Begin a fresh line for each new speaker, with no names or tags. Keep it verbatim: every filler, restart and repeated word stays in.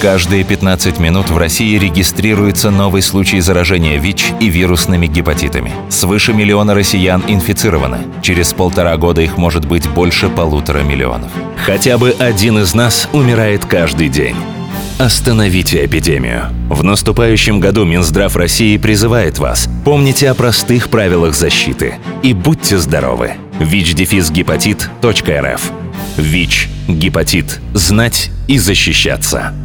Каждые пятнадцать минут в России регистрируется новый случай заражения ВИЧ и вирусными гепатитами. Свыше миллиона россиян инфицированы. Через полтора года их может быть больше полутора миллионов. Хотя бы один из нас умирает каждый день. Остановите эпидемию. В наступающем году Минздрав России призывает вас: помните о простых правилах защиты и будьте здоровы. вич дефис гепатит точка эр эф. ВИЧ. Гепатит. Знать и защищаться.